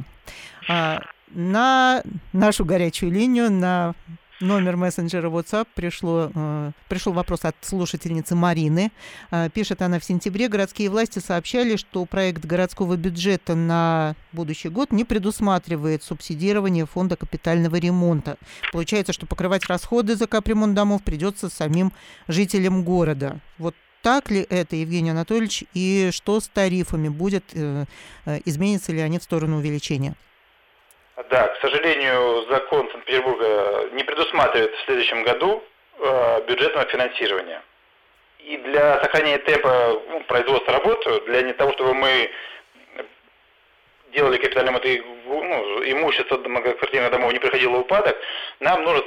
Speaker 2: На нашу горячую линию, на номер мессенджера WhatsApp пришел вопрос от слушательницы Марины. Пишет она: в сентябре городские власти сообщали, что проект городского бюджета на будущий год не предусматривает субсидирование фонда капитального ремонта. Получается, что покрывать расходы за капремонт домов придется самим жителям города. Вот так ли это, Евгений Анатольевич, и что с тарифами будет? Изменятся ли они в сторону увеличения?
Speaker 17: Да, к сожалению, закон Санкт-Петербурга не предусматривает в следующем году бюджетного финансирования. И для сохранения темпа производства работ, для того, чтобы мы делали капитальный ремонт, имущество многоквартирных домов не приходило в упадок, нам нужно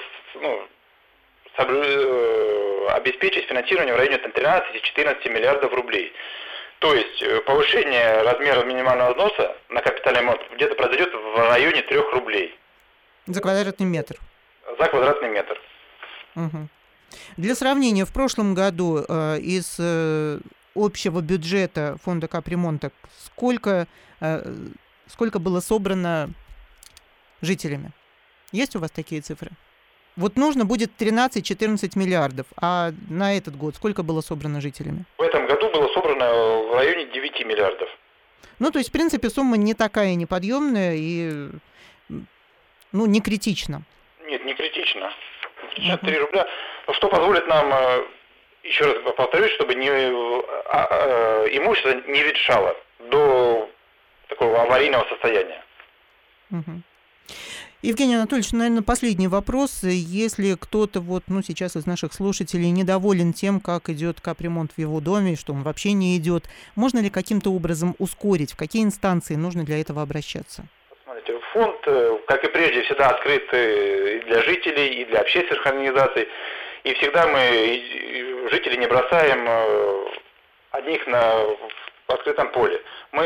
Speaker 17: обеспечить финансирование в районе 13-14 миллиардов рублей. То есть повышение размера минимального взноса на капитальный ремонт где-то произойдет в районе 3 рублей.
Speaker 2: За квадратный метр?
Speaker 17: За квадратный метр.
Speaker 2: Для сравнения, в прошлом году из общего бюджета фонда капремонта сколько было собрано жителями? Есть у вас такие цифры? Вот нужно будет 13-14 миллиардов, а на этот год сколько было собрано жителями?
Speaker 17: В этом году было собрано в районе 9 миллиардов.
Speaker 2: Ну, то есть, в принципе, сумма не такая неподъемная и, не критична.
Speaker 17: Нет, не критично. 3 рубля. Что позволит нам, еще раз повторюсь, чтобы имущество не ветшало до такого аварийного состояния.
Speaker 2: Евгений Анатольевич, наверное, последний вопрос. Если кто-то сейчас из наших слушателей недоволен тем, как идет капремонт в его доме, что он вообще не идет, можно ли каким-то образом ускорить? В какие инстанции нужно для этого обращаться?
Speaker 17: Смотрите, фонд, как и прежде, всегда открыт и для жителей, и для общественных организаций. И всегда мы жителей не бросаем одних в открытом поле.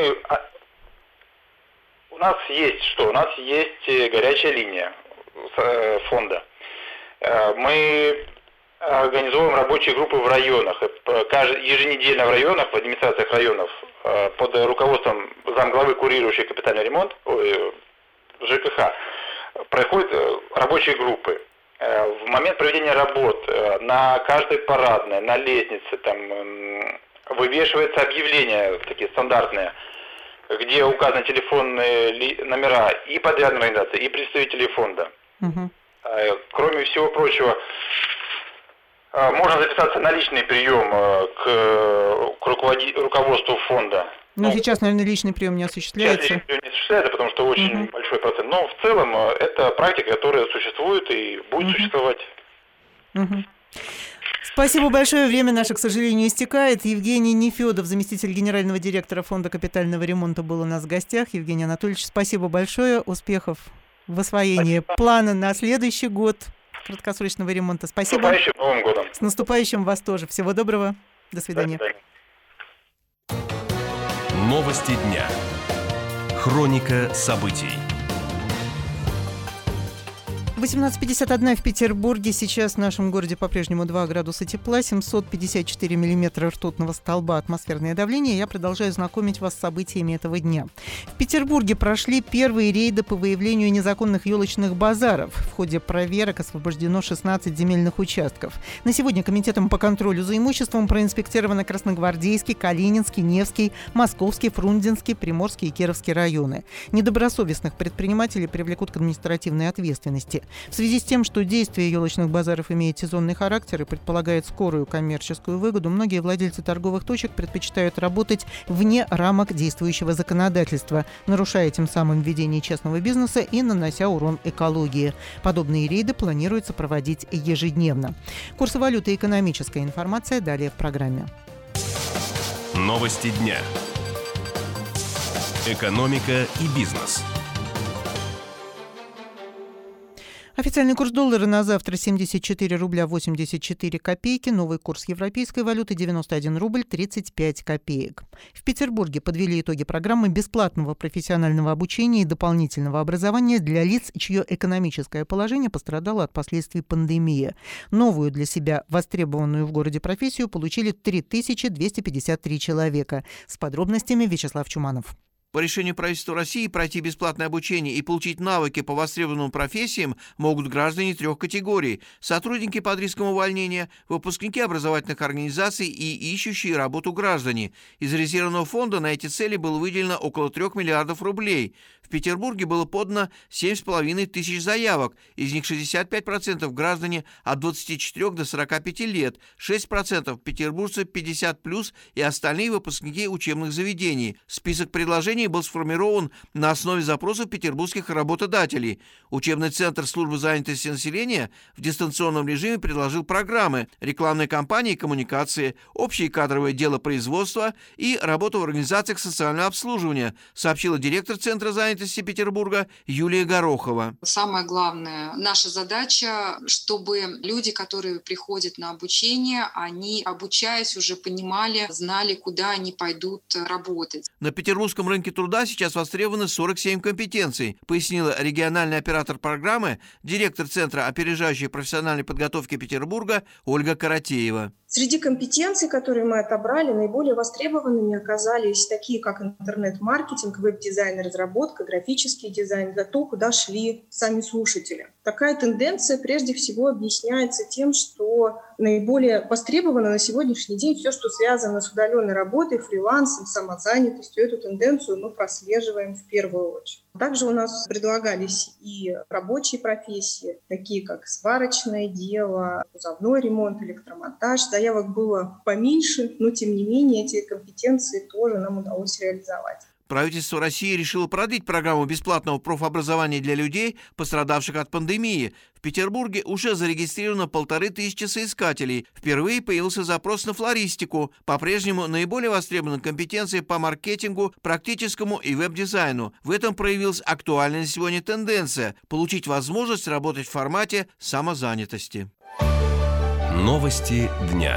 Speaker 17: У нас есть что? У нас есть горячая линия фонда. Мы организовываем рабочие группы в районах. Еженедельно в районах, в администрациях районов, под руководством замглавы, курирующей капитальный ремонт, ЖКХ, проходят рабочие группы. в момент проведения работ на каждой парадной, на лестнице там вывешиваются объявления такие стандартные, где указаны телефонные номера и подрядной организации, и представителей фонда. Кроме всего прочего, можно записаться на личный прием к руководству фонда.
Speaker 2: Но сейчас, наверное, личный прием не осуществляется.
Speaker 17: Сейчас личный прием не осуществляется, потому что очень большой процент. Но в целом это практика, которая существует и будет существовать.
Speaker 2: Спасибо большое. Время наше, к сожалению, истекает. Евгений Нефедов, заместитель генерального директора Фонда капитального ремонта, был у нас в гостях. Евгений Анатольевич, спасибо большое. Успехов в освоении плана на следующий год краткосрочного ремонта. Спасибо.
Speaker 17: С наступающим Новым годом.
Speaker 2: С наступающим вас тоже. Всего доброго. До свидания.
Speaker 17: До свидания.
Speaker 1: Новости дня. Хроника событий.
Speaker 2: 18:51 в Петербурге. Сейчас в нашем городе по-прежнему 2 градуса тепла, 754 миллиметра ртутного столба атмосферное давление. Я продолжаю знакомить вас с событиями этого дня. В Петербурге прошли первые рейды по выявлению незаконных елочных базаров. В ходе проверок освобождено 16 земельных участков. На сегодня Комитетом по контролю за имуществом проинспектированы Красногвардейский, Калининский, Невский, Московский, Фрунзенский, Приморский и Кировский районы. Недобросовестных предпринимателей привлекут к административной ответственности. В связи с тем, что действие елочных базаров имеет сезонный характер и предполагает скорую коммерческую выгоду, многие владельцы торговых точек предпочитают работать вне рамок действующего законодательства, нарушая тем самым ведение частного бизнеса и нанося урон экологии. Подобные рейды планируется проводить ежедневно. Курсы валюты и экономическая информация далее в программе.
Speaker 1: Новости дня. Экономика и бизнес.
Speaker 2: Официальный курс доллара на завтра 74 рубля 84 копейки. Новый курс европейской валюты 91 рубль 35 копеек. В Петербурге подвели итоги программы бесплатного профессионального обучения и дополнительного образования для лиц, чье экономическое положение пострадало от последствий пандемии. Новую для себя востребованную в городе профессию получили 3253 человека. С подробностями Вячеслав Чуманов.
Speaker 18: По решению правительства России пройти бесплатное обучение и получить навыки по востребованным профессиям могут граждане 3 категорий: сотрудники под риском увольнения, выпускники образовательных организаций и ищущие работу граждане. Из резервного фонда на эти цели было выделено около 3 миллиардов рублей. В Петербурге было подано 7,5 тысяч заявок, из них 65% граждане от 24 до 45 лет, 6% петербуржцы 50+, и остальные выпускники учебных заведений. Список предложений был сформирован на основе запросов петербургских работодателей. Учебный центр службы занятости населения в дистанционном режиме предложил программы, рекламные кампании и коммуникации, общее кадровое дело производства и работу в организациях социального обслуживания, сообщила директор Центра занятости Петербурга Юлия Горохова.
Speaker 19: Самое главное, наша задача, чтобы люди, которые приходят на обучение, они, обучаясь, уже понимали, знали, куда они пойдут работать.
Speaker 18: На петербургском рынке труда сейчас востребованы 47 компетенций, пояснила региональный оператор программы, директор Центра опережающей профессиональной подготовки Петербурга Ольга Каратеева.
Speaker 20: Среди компетенций, которые мы отобрали, наиболее востребованными оказались такие, как интернет-маркетинг, веб-дизайн, разработка, графический дизайн, за то, куда шли сами слушатели. Такая тенденция прежде всего объясняется тем, что наиболее востребовано на сегодняшний день все, что связано с удаленной работой, фрилансом, самозанятостью. Эту тенденцию мы прослеживаем в первую очередь. Также у нас предлагались и рабочие профессии, такие как сварочное дело, кузовной ремонт, электромонтаж. Заявок было поменьше, но тем не менее эти компетенции тоже нам удалось реализовать.
Speaker 18: Правительство России решило продлить программу бесплатного профобразования для людей, пострадавших от пандемии. В Петербурге уже зарегистрировано 1500 соискателей. Впервые появился запрос на флористику. По-прежнему наиболее востребованы компетенции по маркетингу, практическому и веб-дизайну. В этом проявилась актуальная на сегодня тенденция – получить возможность работать в формате самозанятости.
Speaker 1: Новости дня.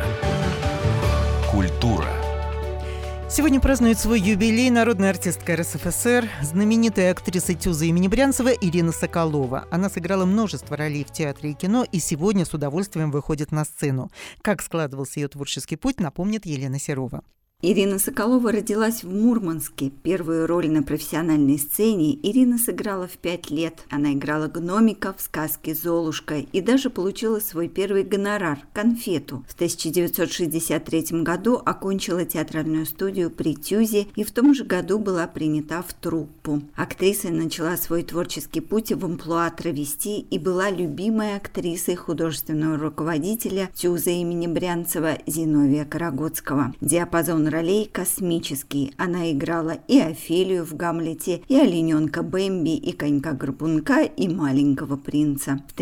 Speaker 1: Культура.
Speaker 2: Сегодня празднует свой юбилей народная артистка РСФСР, знаменитая актриса ТЮЗа имени Брянцева Ирина Соколова. Она сыграла множество ролей в театре и кино и сегодня с удовольствием выходит на сцену. Как складывался ее творческий путь, напомнит Елена Серова.
Speaker 4: Ирина Соколова родилась в Мурманске. Первую роль на профессиональной сцене Ирина сыграла в 5 лет. Она играла гномика в сказке «Золушка» и даже получила свой первый гонорар – конфету. В 1963 году окончила театральную студию при ТЮЗе и в том же году была принята в труппу. Актрисой начала свой творческий путь в амплуа травести и была любимой актрисой художественного руководителя ТЮЗа имени Брянцева Зиновия Карагодского. Диапазон ролей космический. Она играла и Офелию в «Гамлете», и олененка Бэмби, и конька-горбунка, и маленького принца. В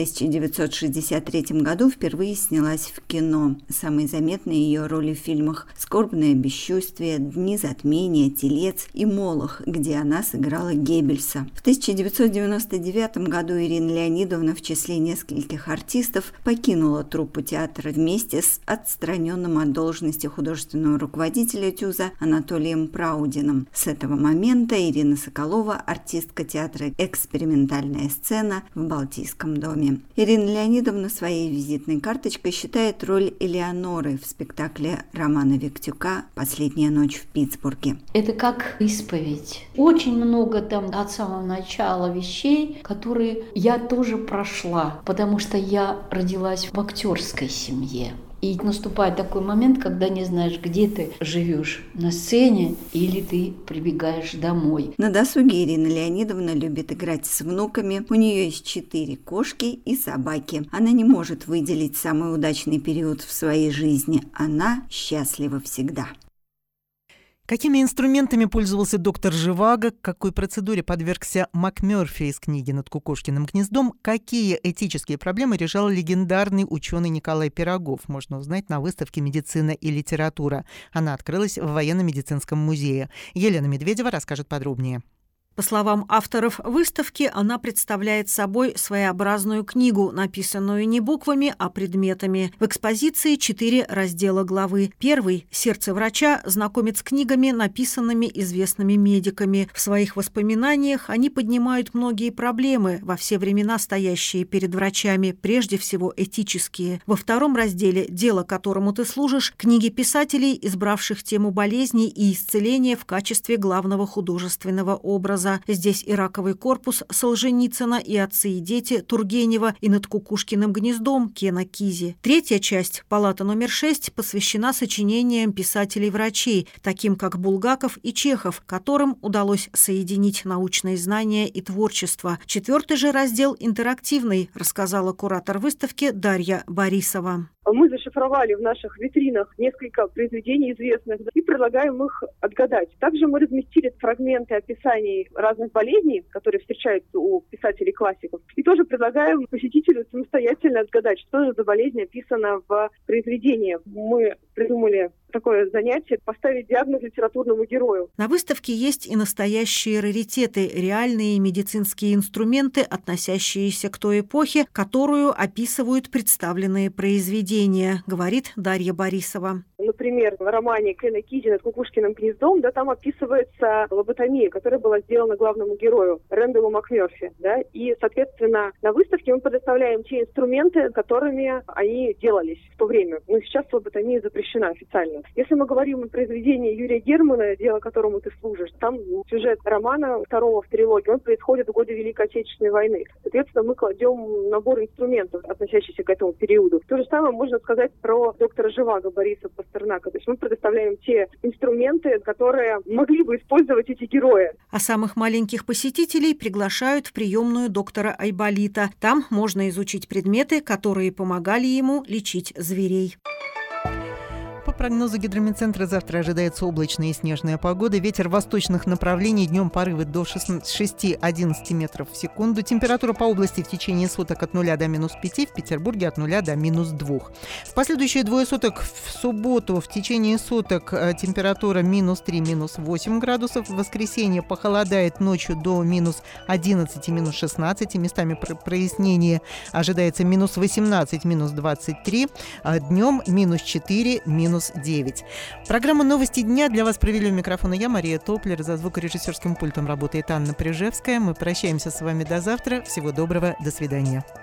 Speaker 4: 1963 году впервые снялась в кино. Самые заметные ее роли в фильмах «Скорбное бесчувствие», «Дни затмения», «Телец» и «Молох», где она сыграла Геббельса. В 1999 году Ирина Леонидовна в числе нескольких артистов покинула труппу театра вместе с отстраненным от должности художественного руководителя ТЮЗа Анатолием Праудиным. С этого момента Ирина Соколова – артистка театра «Экспериментальная сцена» в Балтийском доме. Ирина Леонидовна своей визитной карточкой считает роль Элеоноры в спектакле Романа Виктюка «Последняя ночь в Питтсбурге».
Speaker 21: Это как исповедь. Очень много там от самого начала вещей, которые я тоже прошла, потому что я родилась в актерской семье. И наступает такой момент, когда не знаешь, где ты живешь, на сцене или ты прибегаешь домой.
Speaker 4: На досуге Ирина Леонидовна любит играть с внуками. У нее есть 4 кошки и собаки. Она не может выделить самый удачный период в своей жизни. Она счастлива всегда.
Speaker 2: Какими инструментами пользовался доктор Живаго, к какой процедуре подвергся МакМёрфи из книги «Над кукушкиным гнездом», какие этические проблемы решал легендарный ученый Николай Пирогов, можно узнать на выставке «Медицина и литература». Она открылась в военно-медицинском музее. Елена Медведева расскажет подробнее.
Speaker 22: По словам авторов выставки, она представляет собой своеобразную книгу, написанную не буквами, а предметами. В экспозиции 4 раздела главы. Первый «Сердце врача» знакомит с книгами, написанными известными медиками. В своих воспоминаниях они поднимают многие проблемы, во все времена стоящие перед врачами, прежде всего этические. Во втором разделе «Дело, которому ты служишь» книги писателей, избравших тему болезней и исцеления в качестве главного художественного образа. Здесь и «Раковый корпус» Солженицына, и «Отцы и дети» Тургенева, и «Над кукушкиным гнездом» Кена Кизи. Третья часть, палата номер 6, посвящена сочинениям писателей-врачей, таким как Булгаков и Чехов, которым удалось соединить научные знания и творчество. 4-й же раздел интерактивный, рассказала куратор выставки Дарья Борисова.
Speaker 23: Мы зашифровали в наших витринах несколько произведений известных и предлагаем их отгадать. Также мы разместили фрагменты описаний разных болезней, которые встречаются у писателей-классиков, и тоже предлагаем посетителю самостоятельно отгадать, что же за болезнь описана в произведении. Мы придумали такое занятие – поставить диагноз литературному герою.
Speaker 22: На выставке есть и настоящие раритеты, реальные медицинские инструменты, относящиеся к той эпохе, которую описывают представленные произведения, говорит Дарья Борисова.
Speaker 23: Например, в романе Кена Кизи «Над кукушкиным гнездом», там описывается лоботомия, которая была сделана главному герою Рэндаллу МакМёрфи. И, соответственно, на выставке мы предоставляем те инструменты, которыми они делались в то время. Но сейчас лоботомия запрещена официально. Если мы говорим о произведении Юрия Германа «Дело, которому ты служишь», там сюжет романа второго в трилогии, он происходит в годы Великой Отечественной войны. Соответственно, мы кладем набор инструментов, относящихся к этому периоду. То же самое можно сказать про доктора Живаго Бориса Пастернака. То есть мы предоставляем те инструменты, которые могли бы использовать эти герои.
Speaker 22: А самых маленьких посетителей приглашают в приемную доктора Айболита. Там можно изучить предметы, которые помогали ему лечить зверей.
Speaker 2: По прогнозу гидрометцентра завтра ожидается облачная и снежная погода. Ветер восточных направлений, днем порывы до 6-11 метров в секунду. Температура по области в течение суток от 0 до минус 5, в Петербурге от 0 до минус 2. В последующие двое суток, в субботу, в течение суток температура минус 3, минус 8 градусов. В воскресенье похолодает ночью до минус 11, минус 16. Местами прояснение ожидается минус 18, минус 23. Днем минус 4, минус 9. Программу «Новости дня» для вас провели у микрофона я, Мария Топлер. За звукорежиссерским пультом работает Анна Прижевская. Мы прощаемся с вами до завтра. Всего доброго. До свидания.